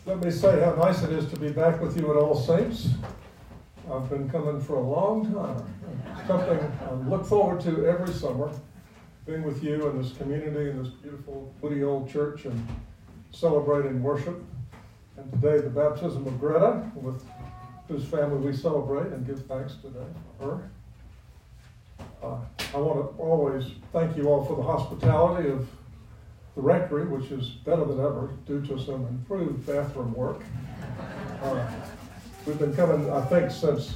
Let me say how nice it is to be back with you at All Saints. I've been coming for a long time. Something I look forward to every summer, being with you in this community, in this beautiful, woody old church, and celebrating worship. And today, the baptism of Greta, with whose family we celebrate and give thanks today for her. I want to always thank you all for the hospitality of the rectory, which is better than ever due to some improved bathroom work. We've been coming, I think, since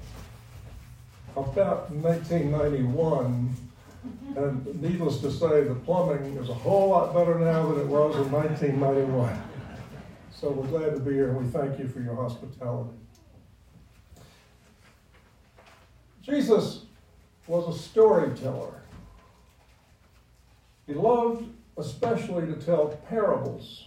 about 1991, and needless to say, the plumbing is a whole lot better now than it was in 1991. So we're glad to be here, and we thank you for your hospitality. Jesus was a storyteller. He loved especially to tell parables.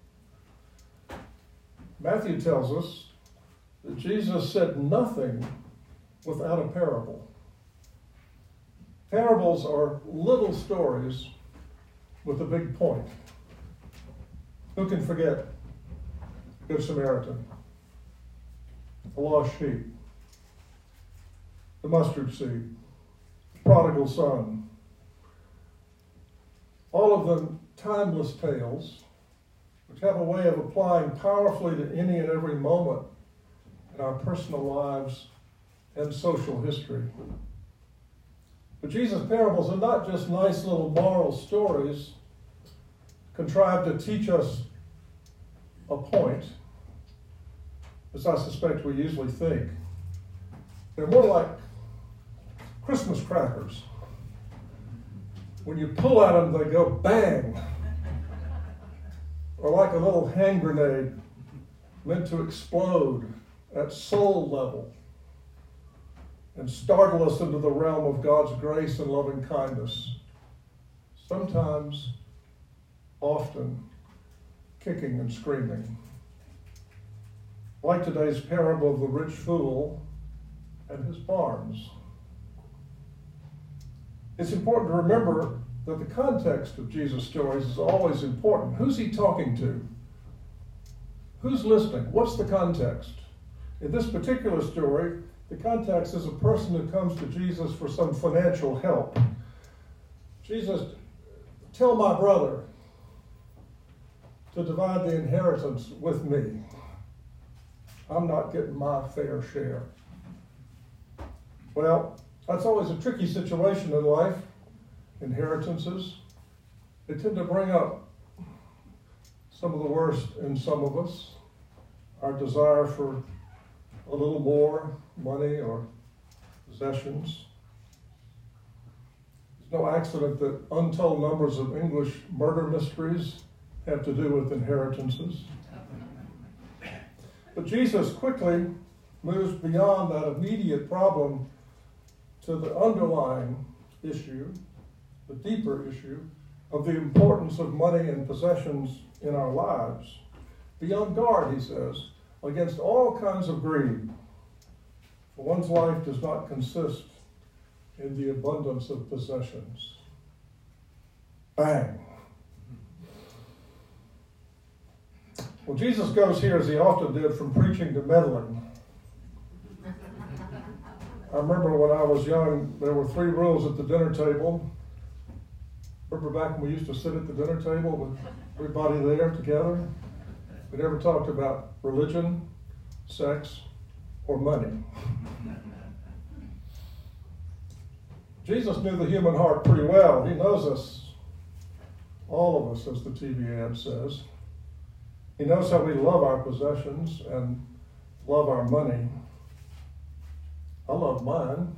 Matthew tells us that Jesus said nothing without a parable. Parables are little stories with a big point. Who can forget Good Samaritan, the lost sheep, the mustard seed, the prodigal son? All of them timeless tales which have a way of applying powerfully to any and every moment in our personal lives and social history. But Jesus' parables are not just nice little moral stories contrived to teach us a point, as I suspect we usually think. They're more like Christmas crackers. When you pull at them, they go bang. Or like a little hand grenade meant to explode at soul level and startle us into the realm of God's grace and loving kindness. Sometimes, often, kicking and screaming. Like today's parable of the rich fool and his barns. It's important to remember that the context of Jesus' stories is always important. Who's he talking to? Who's listening? What's the context? In this particular story, the context is a person who comes to Jesus for some financial help. Jesus, tell my brother to divide the inheritance with me. I'm not getting my fair share. Well, that's always a tricky situation in life. Inheritances, they tend to bring up some of the worst in some of us. Our desire for a little more money or possessions. It's no accident that untold numbers of English murder mysteries have to do with inheritances. But Jesus quickly moves beyond that immediate problem to the underlying issue, the deeper issue of the importance of money and possessions in our lives. Be on guard, he says, against all kinds of greed. For one's life does not consist in the abundance of possessions. Bang. Well, Jesus goes here, as he often did, from preaching to meddling. I remember when I was young, there were 3 rules at the dinner table. Remember back when we used to sit at the dinner table with everybody there together? We never talked about religion, sex, or money. Jesus knew the human heart pretty well. He knows us, all of us, as the TV ad says. He knows how we love our possessions and love our money. I love mine.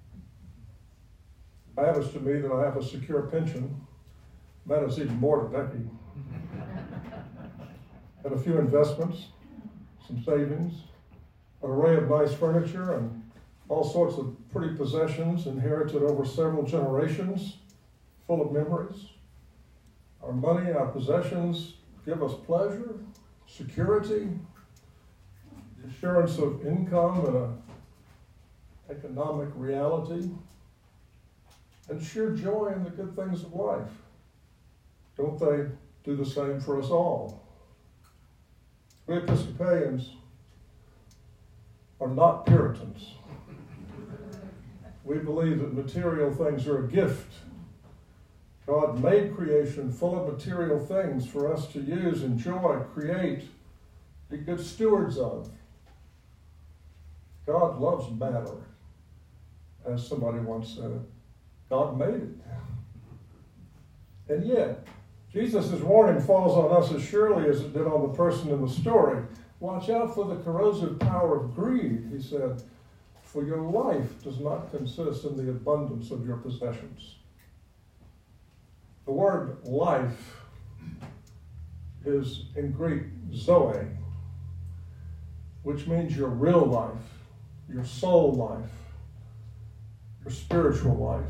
It matters to me that I have a secure pension. It matters even more to Becky. And a few investments, some savings, an array of nice furniture, and all sorts of pretty possessions inherited over several generations, full of memories. Our money, our possessions give us pleasure, security, the assurance of income and an economic reality, and sheer joy in the good things of life. Don't they do the same for us all? We Episcopalians are not Puritans. We believe that material things are a gift. God made creation full of material things for us to use, enjoy, create, be good stewards of. God loves matter, as somebody once said. God made it. And yet, Jesus' warning falls on us as surely as it did on the person in the story. Watch out for the corrosive power of greed, he said, for your life does not consist in the abundance of your possessions. The word life is in Greek zoe, which means your real life, your soul life, your spiritual life.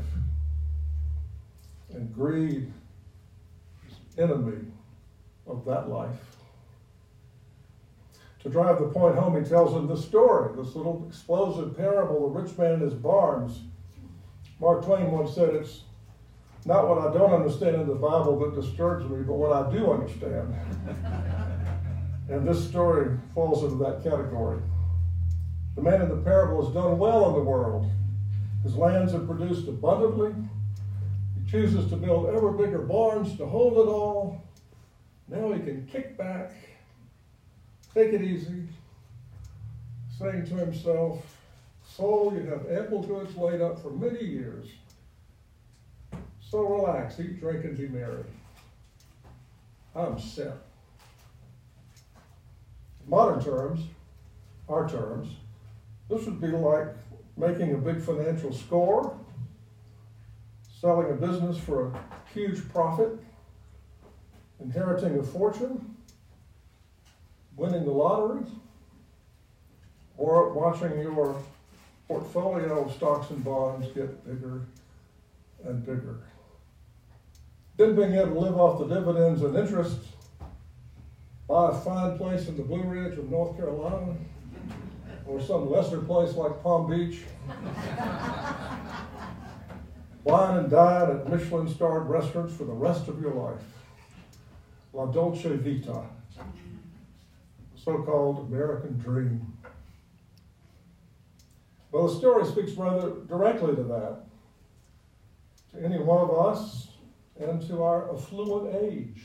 And greed is enemy of that life. To drive the point home, he tells them this story, this little explosive parable, the rich man in his barns. Mark Twain once said, it's not what I don't understand in the Bible that disturbs me, but what I do understand. And this story falls into that category. The man in the parable has done well in the world. His lands have produced abundantly. He chooses to build ever bigger barns to hold it all. Now he can kick back, take it easy, saying to himself, soul, you have ample goods laid up for many years. So relax, eat, drink, and be merry. I'm set. In modern terms, our terms, this would be like making a big financial score, selling a business for a huge profit, inheriting a fortune, winning the lottery, or watching your portfolio of stocks and bonds get bigger and bigger. Then being able to live off the dividends and interest, buy a fine place in the Blue Ridge of North Carolina, or some lesser place like Palm Beach, wine and dine at Michelin-starred restaurants for the rest of your life. La Dolce Vita, the so-called American dream. Well, the story speaks rather directly to that, to any one of us, and to our affluent age,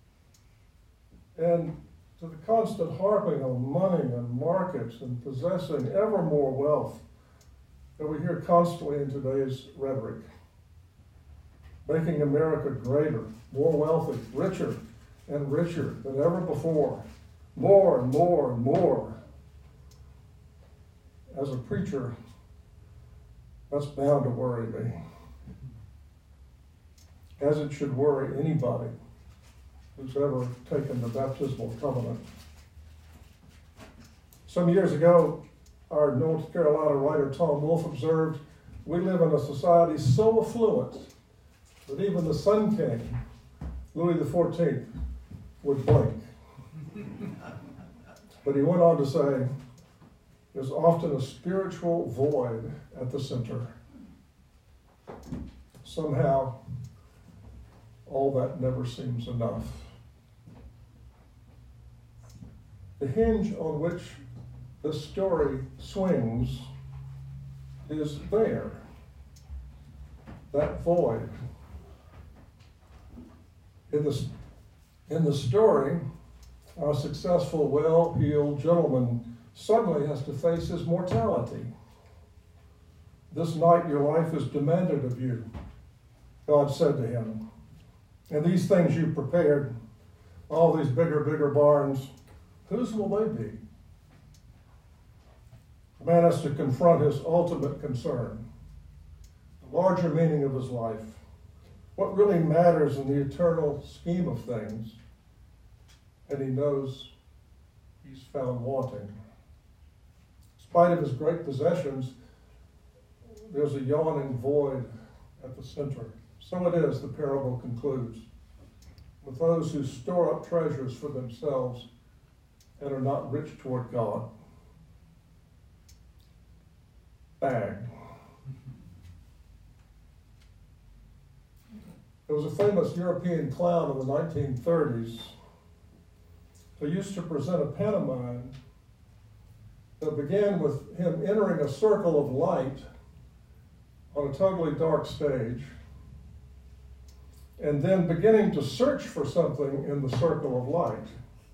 and to the constant harping on money and markets and possessing ever more wealth that we hear constantly in today's rhetoric. Making America greater, more wealthy, richer and richer than ever before, more and more and more. As a preacher, that's bound to worry me, as it should worry anybody who's ever taken the baptismal covenant. Some years ago, our North Carolina writer Tom Wolfe observed, we live in a society so affluent that even the Sun King, Louis XIV, would blink. But he went on to say, there's often a spiritual void at the center. Somehow, all that never seems enough. The hinge on which this story swings is there, that void. In the story, our successful, well-heeled gentleman suddenly has to face his mortality. This night your life is demanded of you, God said to him. And these things you prepared, all these bigger barns, whose will they be? The man has to confront his ultimate concern, the larger meaning of his life, what really matters in the eternal scheme of things, and he knows he's found wanting. In spite of his great possessions, there's a yawning void at the center. So it is, the parable concludes, with those who store up treasures for themselves and are not rich toward God. Bag. There was a famous European clown in the 1930s they used to present a pantomime that began with him entering a circle of light on a totally dark stage, and then beginning to search for something in the circle of light.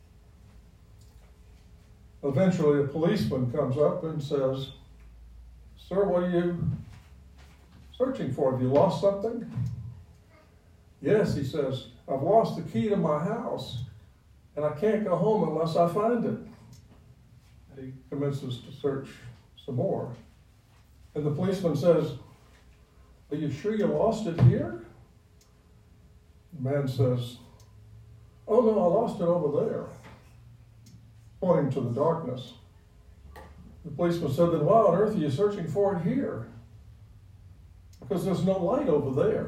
Eventually, a policeman comes up and says, "Sir, what are you searching for? Have you lost something?" "Yes," he says, "I've lost the key to my house, and I can't go home unless I find it." And he commences to search some more. And the policeman says, "Are you sure you lost it here?" The man says, "Oh no, I lost it over there," pointing to the darkness. The policeman said, "Then why on earth are you searching for it here?" "Because there's no light over there."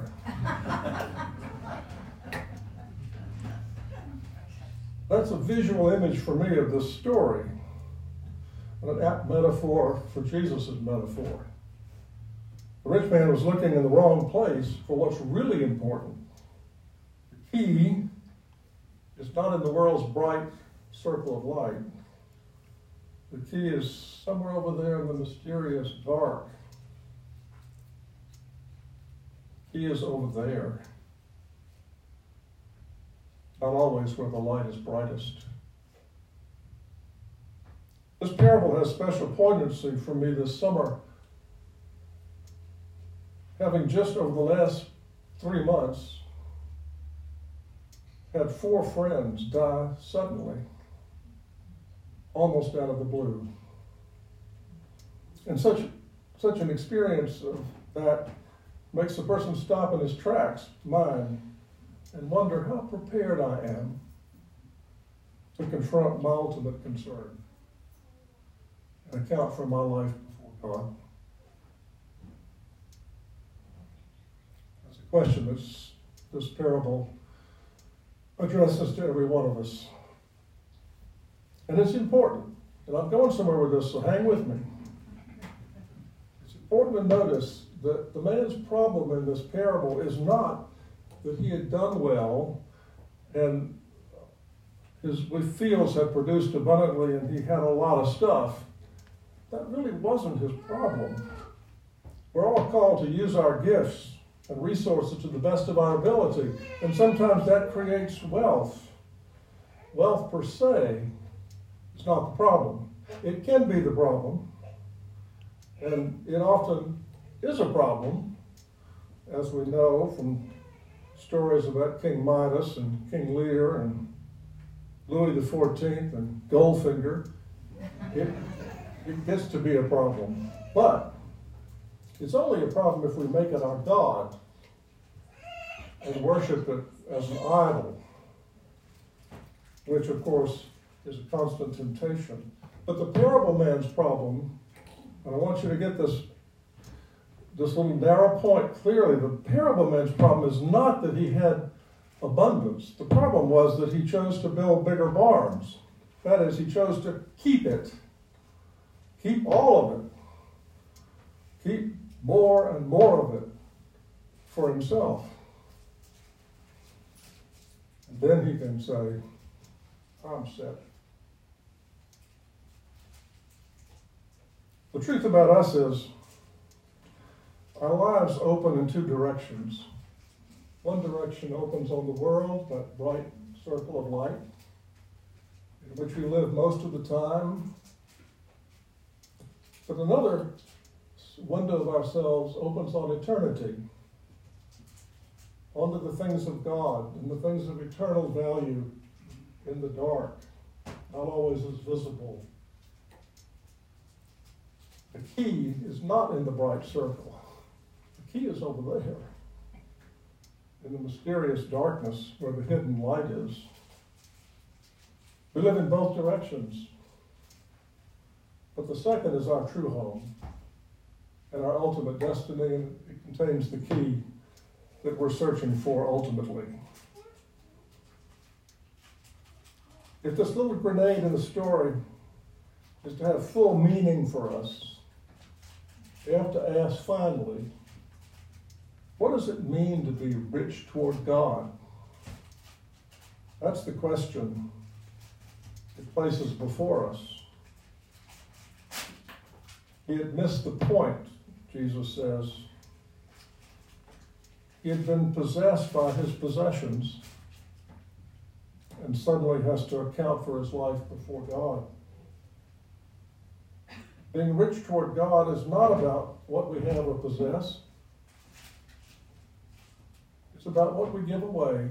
That's a visual image for me of this story, an apt metaphor for Jesus' metaphor. The rich man was looking in the wrong place for what's really important. The key is not in the world's bright circle of light. The key is somewhere over there in the mysterious dark. The key is over there. Not always where the light is brightest. This parable has special poignancy for me this summer. Having just over the last 3 months had 4 friends die suddenly, almost out of the blue. And such an experience of that makes a person stop in his tracks, mine, and wonder how prepared I am to confront my ultimate concern and account for my life before God. That's a question that this parable addresses to every one of us. And it's important. And I'm going somewhere with this, so hang with me. It's important to notice that the man's problem in this parable is not that he had done well and his fields had produced abundantly and he had a lot of stuff. That really wasn't his problem. We're all called to use our gifts and resources to the best of our ability, and sometimes that creates wealth. Wealth per se is not the problem. It can be the problem, and it often is a problem, as we know from stories about King Midas and King Lear and Louis XIV and Goldfinger. It gets to be a problem. But it's only a problem if we make it our God and worship it as an idol, which of course is a constant temptation. But the parable man's problem, and I want you to get this little narrow point clearly, the parable man's problem is not that he had abundance. The problem was that he chose to build bigger barns. That is, he chose to keep it. Keep all of it. Keep more and more of it for himself. And then he can say, "I'm set." The truth about us is our lives open in 2 directions. One direction opens on the world, that bright circle of light, in which we live most of the time. But another window of ourselves opens on eternity, onto the things of God and the things of eternal value in the dark, not always as visible. The key is not in the bright circle. The key is over there, in the mysterious darkness where the hidden light is. We live in both directions. But the second is our true home and our ultimate destiny, and it contains the key that we're searching for ultimately. If this little grenade in the story is to have full meaning for us, we have to ask finally, what does it mean to be rich toward God? That's the question it places before us. He had missed the point, Jesus says. He had been possessed by his possessions and suddenly has to account for his life before God. Being rich toward God is not about what we have or possess. It's about what we give away.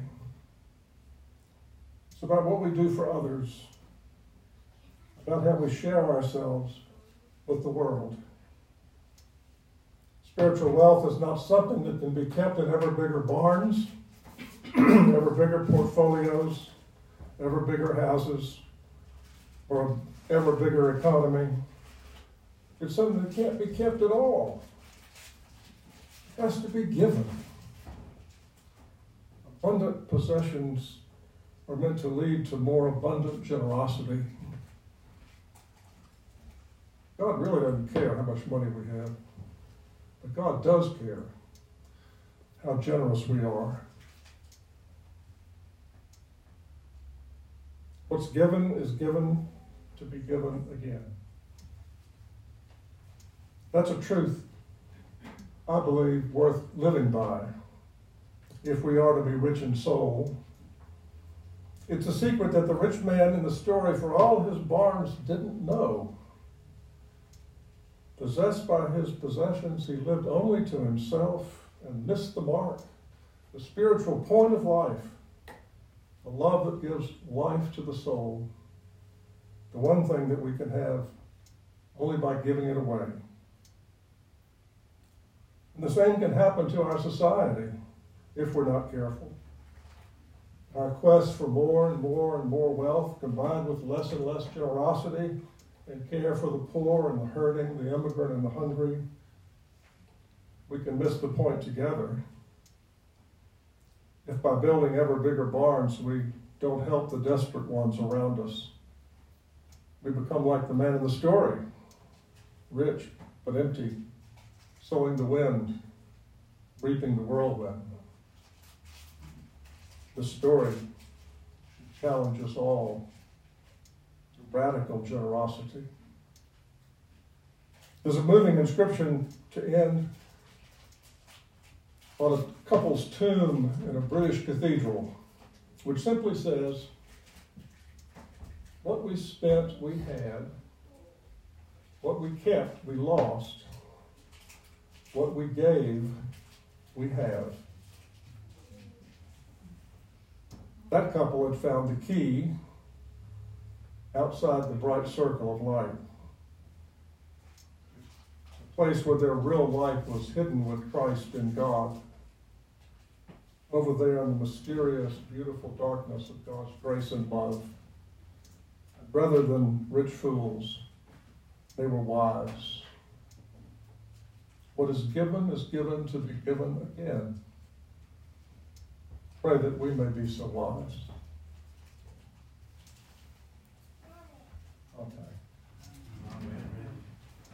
It's about what we do for others, about how we share ourselves with the world. Spiritual wealth is not something that can be kept in ever bigger barns, ever bigger portfolios, ever bigger houses, or an ever bigger economy. It's something that can't be kept at all. It has to be given. Abundant possessions are meant to lead to more abundant generosity. God really doesn't care how much money we have, but God does care how generous we are. What's given is given to be given again. That's a truth, I believe, worth living by if we are to be rich in soul. It's a secret that the rich man in the story, for all his barns, didn't know. Possessed by his possessions, he lived only to himself and missed the mark, the spiritual point of life, the love that gives life to the soul, the one thing that we can have only by giving it away. And the same can happen to our society if we're not careful. Our quest for more and more and more wealth, combined with less and less generosity and care for the poor and the hurting, the immigrant and the hungry, we can miss the point together if by building ever bigger barns we don't help the desperate ones around us. We become like the man in the story, rich but empty, sowing the wind, reaping the whirlwind. The story should challenge us all to radical generosity. There's a moving inscription to end on a couple's tomb in a British cathedral, which simply says, "What we spent, we had. What we kept, we lost. What we gave, we have." That couple had found the key outside the bright circle of light, a place where their real life was hidden with Christ in God, over there in the mysterious, beautiful darkness of God's grace and love. And rather than rich fools, they were wise. What is given to be given again. Pray that we may be so wise.